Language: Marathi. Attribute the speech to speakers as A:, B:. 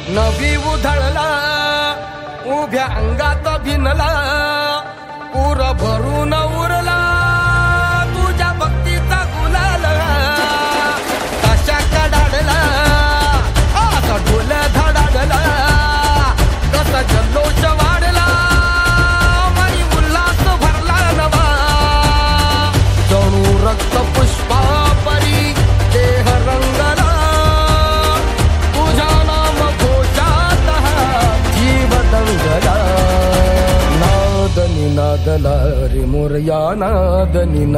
A: नभी उधळला उभ्या अंगात भिनला पूर भरून उरला तुझ्या भक्तीचा गुलाल कशा कडाडला असा ढोल धडाडला कसा जल्लोष वाढला मनी उल्हास भरला नवा जणू रक्त पुष्पा परी देह रंगला तुझ्या नाम घोषात जीव दंगला नाद निनादला रे मोरया नाद निनाद